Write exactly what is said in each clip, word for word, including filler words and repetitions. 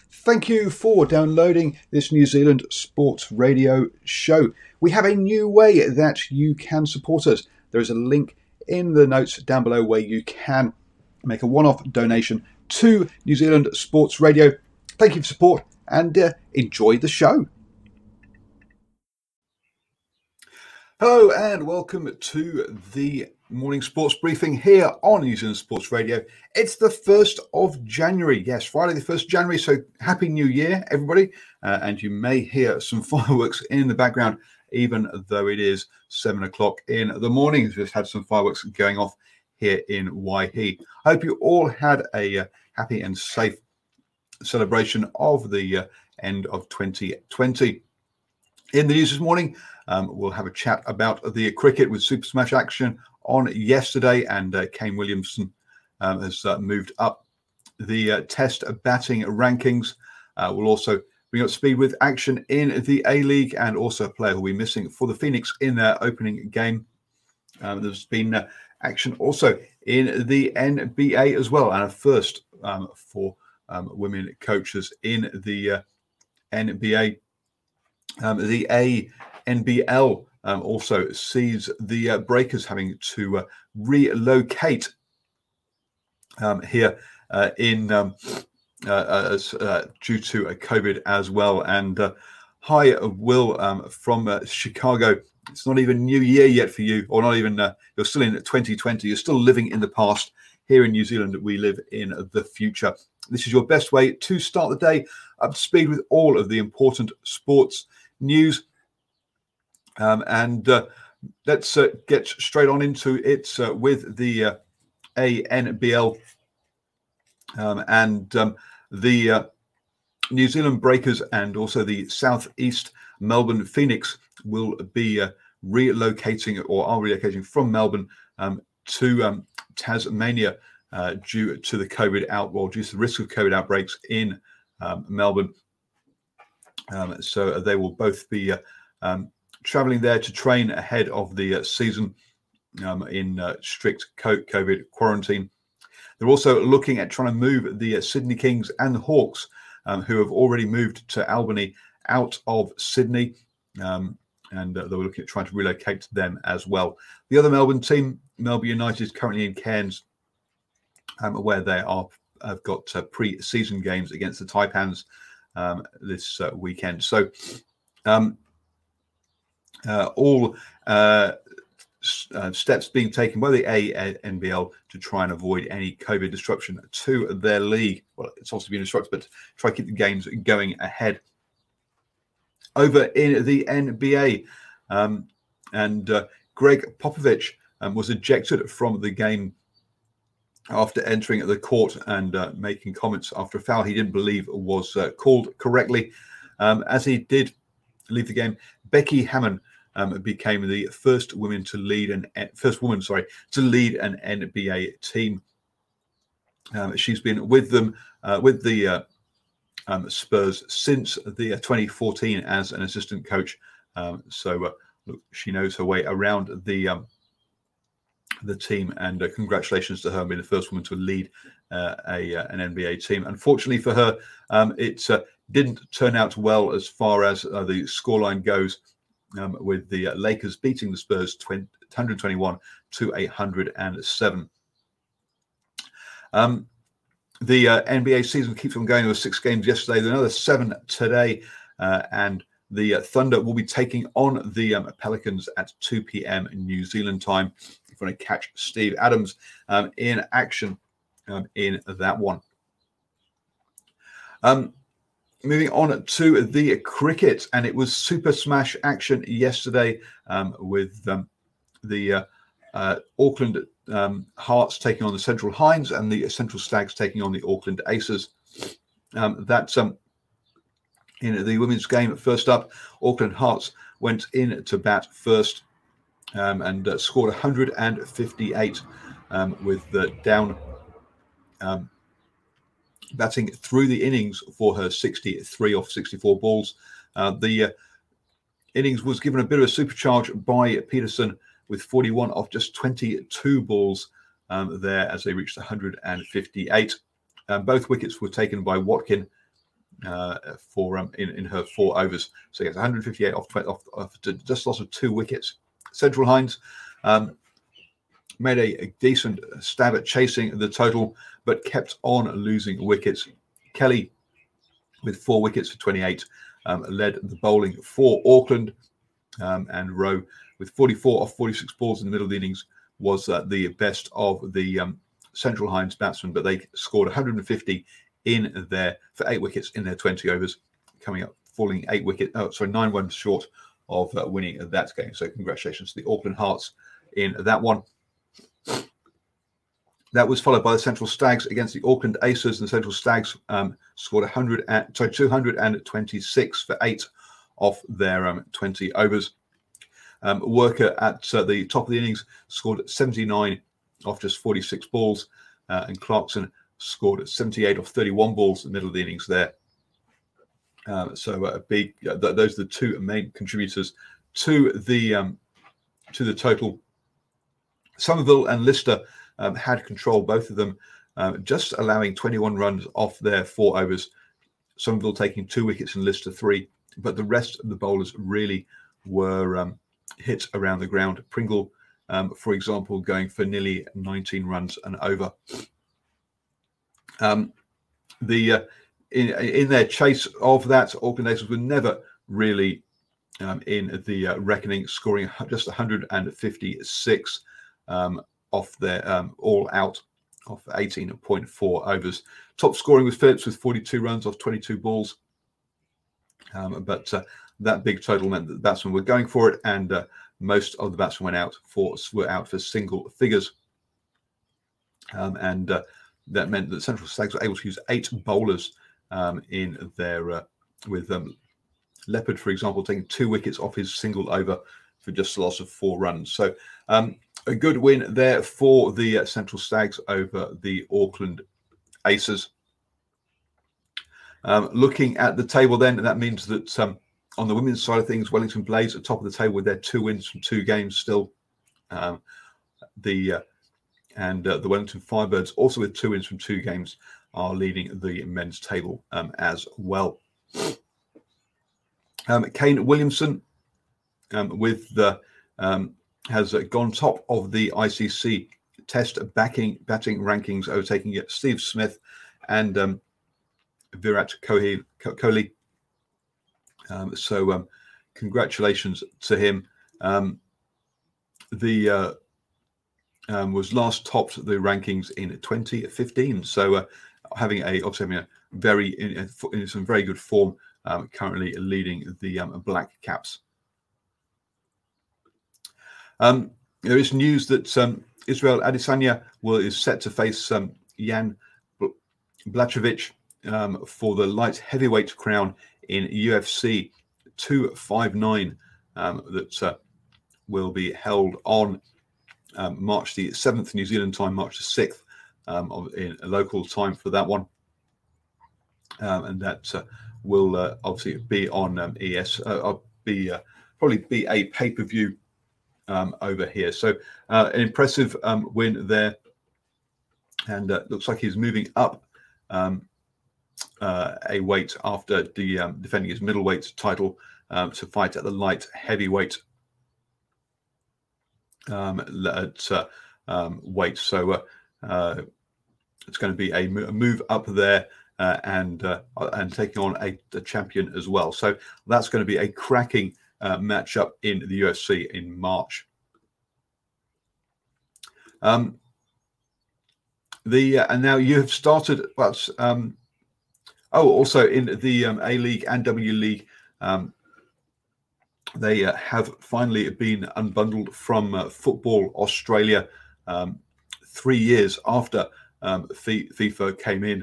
Thank you for downloading this New Zealand Sports Radio show. We have a new way that you can support us. There is a link in the notes down below where you can make a one-off donation to New Zealand Sports Radio. Thank you for support and uh, enjoy the show. Hello and welcome to the morning sports briefing here on New Zealand Sports Radio. It's the first of January. Yes, Friday the first of January. So happy New Year, everybody. Uh, and you may hear some fireworks in the background, even though it is seven o'clock in the morning. We've just had some fireworks going off here in Waihi. I hope you all had a uh, happy and safe celebration of the uh, end of twenty twenty. In the news this morning, um, we'll have a chat about the cricket with Super Smash action on yesterday, and uh, Kane Williamson um, has uh, moved up the uh, test batting rankings. Uh, we'll also bring up speed with action in the A-League, and also a player who will be missing for the Phoenix in their opening game. Um, there's been uh, action also in the N B A as well, and a first um, for um, women coaches in the uh, N B A. Um, the A N B L um, also sees the uh, Breakers having to uh, relocate um, here uh, in um, uh, as, uh, due to uh, COVID as well. And uh, hi, Will um, from uh, Chicago. It's not even New Year yet for you, or not even. Uh, you're still in twenty twenty. You're still living in the past. Here in New Zealand, we live in the future. This is your best way to start the day up to speed with all of the important sports news. Um, and uh, let's uh, get straight on into it uh, with the uh, A N B L um, and um, the uh, New Zealand Breakers and also the Southeast Melbourne Phoenix will be uh, relocating or are relocating from Melbourne um, to um, Tasmania uh, due to the COVID out, or due to the risk of COVID outbreaks in um, Melbourne. Um, so they will both be uh, um, travelling there to train ahead of the uh, season um, in uh, strict COVID quarantine. They're also looking at trying to move the uh, Sydney Kings and the Hawks, um, who have already moved to Albany, out of Sydney. Um, and uh, they were looking at trying to relocate them as well. The other Melbourne team, Melbourne United, is currently in Cairns, um, where they are have got uh, pre-season games against the Taipans um, this uh, weekend. So um, uh, all uh, s- uh, steps being taken by the A N B L to try and avoid any COVID disruption to their league. Well, it's also been disrupted, but try to keep the games going ahead. Over in the N B A, um, and uh, Greg Popovich um, was ejected from the game after entering the court and uh, making comments after a foul he didn't believe was uh, called correctly. Um, as he did leave the game, Becky Hammon um, became the first woman to lead an first woman, sorry, to lead an N B A team. Um, she's been with them uh, with the uh, Um, Spurs since the uh, twenty fourteen as an assistant coach. Um, so uh, look, she knows her way around the um, the team, and uh, congratulations to her on being the first woman to lead uh, a uh, an N B A team. Unfortunately for her, um, it uh, didn't turn out well as far as uh, the scoreline goes, um, with the uh, Lakers beating the Spurs one hundred twenty-one to one hundred seven. Um, The uh, N B A season keeps on going. There were six games yesterday. There are another seven today. Uh, and the uh, Thunder will be taking on the um, Pelicans at two p.m. New Zealand time. If you want to catch Steve Adams um, in action um, in that one. Um, moving on to the cricket. And it was Super Smash action yesterday um, with um, the uh, uh, Auckland Um, Hearts taking on the Central Hinds and the Central Stags taking on the Auckland Aces. Um, that's um, in the women's game. First up, Auckland Hearts went in to bat first um, and uh, scored one hundred fifty-eight um, with the down um, batting through the innings for her sixty-three off sixty-four balls. Uh, the uh, innings was given a bit of a supercharge by Peterson with forty-one off just twenty-two balls um, there as they reached one hundred fifty-eight. Um, both wickets were taken by Watkin. uh, for um, in, in her four overs. So he gets one hundred fifty-eight off, off, off just loss of two wickets. Central Hinds um, made a, a decent stab at chasing the total, but kept on losing wickets. Kelly, with four wickets for twenty-eight, um, led the bowling for Auckland, um, and Rowe, with forty-four off forty-six balls in the middle of the innings, was uh, the best of the um, Central Hinds batsmen, but they scored one hundred fifty in their for eight wickets in their twenty overs, coming up falling eight wicket, oh sorry, nine runs short of uh, winning that game. So congratulations to the Auckland Hearts in that one. That was followed by the Central Stags against the Auckland Aces, and the Central Stags um, scored one hundred and, sorry, two hundred twenty-six for eight off their um, twenty overs. Um, Worker at uh, the top of the innings scored seventy-nine off just forty-six balls, uh, and Clarkson scored seventy-eight off thirty-one balls in the middle of the innings there. Uh, so a uh, big, uh, th- those are the two main contributors to the um, to the total. Somerville and Lister um, had control, both of them, um, just allowing twenty-one runs off their four overs. Somerville taking two wickets and Lister three, but the rest of the bowlers really were um, hit around the ground. Pringle, um, for example, going for nearly nineteen runs and over. Um, the uh, in in their chase of that, Auckland Aces were never really um, in the uh, reckoning, scoring just one hundred fifty-six um, off their um, all out off eighteen point four overs. Top scoring was Phillips with forty-two runs off twenty-two balls, um, but uh, that big total meant that the batsmen were going for it, and uh, most of the batsmen went out for were out for single figures, um, and uh, that meant that Central Stags were able to use eight bowlers um, in their uh, with um, Leopard, for example, taking two wickets off his single over for just a loss of four runs. So um, a good win there for the uh, Central Stags over the Auckland Aces. Um, looking at the table then, that means that um, on the women's side of things, Wellington Blades at top of the table with their two wins from two games still. Um, the uh, and uh, the Wellington Firebirds, also with two wins from two games, are leading the men's table um, as well. Um, Kane Williamson um, with the um, has uh, gone top of the I C C Test backing batting rankings, overtaking it Steve Smith and um, Virat Kohli. Kohli. Um, so um, congratulations to him. Um, the uh, um, was last topped the rankings in twenty fifteen. So uh, having a obviously having a very in, in some very good form. Um, currently leading the um, Black Caps. Um, there is news that um, Israel Adesanya will is set to face um, Jan Blachowicz um, for the light heavyweight crown in U F C two fifty-nine um, that uh, will be held on um, March the seventh, New Zealand time, March the sixth, um, of, in a local time for that one. Um, and that uh, will uh, obviously be on um, E S, uh, be uh, probably be a pay-per-view um, over here. So uh, an impressive um, win there, and uh, looks like he's moving up um, uh, a weight after the um, defending his middleweight title um, to fight at the light heavyweight um, at uh, um, weight. So uh, uh, it's going to be a, a move up there. Uh, and uh, and taking on a, a champion as well. So that's going to be a cracking uh, matchup in the U F C in March. Um, the uh, and now you have started, but um, oh, also in the um, A League and W League, um, they uh, have finally been unbundled from uh, Football Australia um, three years after um, FIFA came in.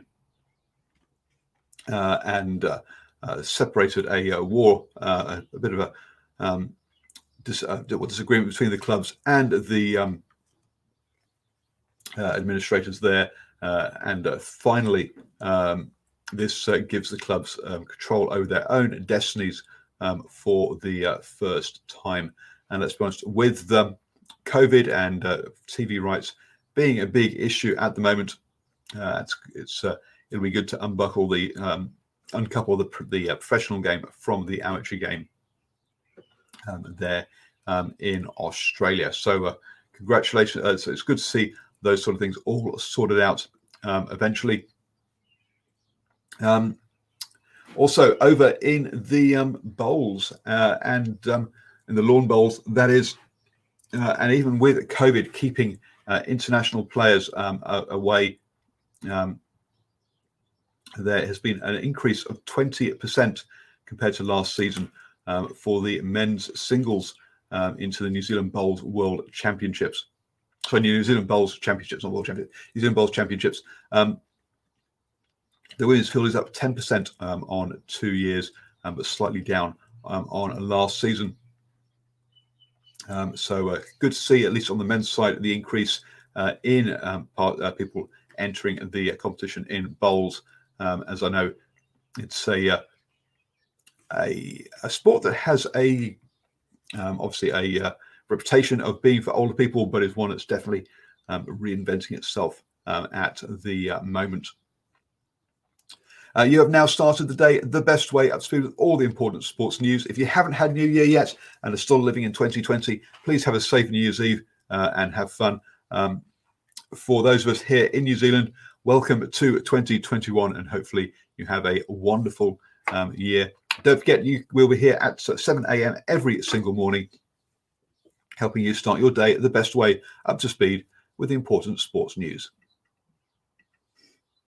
Uh, and uh, uh, separated a, a war, uh, a, a bit of a um, dis- uh, disagreement between the clubs and the um, uh, administrators there. Uh, and uh, finally, um, this uh, gives the clubs um, control over their own destinies um, for the uh, first time. And let's be honest, with um, COVID and uh, T V rights being a big issue at the moment, uh, it's, it's uh, it'll be good to unbuckle the um, uncouple the the uh, professional game from the amateur game um, there um, in Australia. So uh, congratulations! Uh, so it's good to see those sort of things all sorted out um, eventually. Um, also over in the um, bowls uh, and um, in the lawn bowls, that is, uh, and even with COVID keeping uh, international players um, away, um, there has been an increase of twenty percent compared to last season um, for the men's singles um, into the New Zealand Bowls World Championships. So New Zealand Bowls Championships, not World Championships, New Zealand Bowls Championships. Um, the women's field is up ten percent um, on two years, um, but slightly down um, on last season. Um, so uh, good to see, at least on the men's side, the increase uh, in um, part, uh, people entering the uh, competition in bowls. Um, as I know, it's a uh, a, a sport that has a um, obviously a uh, reputation of being for older people, but is one that's definitely um, reinventing itself um, at the uh, moment. Uh, you have now started the day the best way, up to speed with all the important sports news. If you haven't had New Year yet and are still living in twenty twenty, please have a safe New Year's Eve uh, and have fun. Um, for those of us here in New Zealand, welcome to twenty twenty-one, and hopefully you have a wonderful um, year. Don't forget, you will be here at seven a.m. every single morning, helping you start your day the best way, up to speed with the important sports news.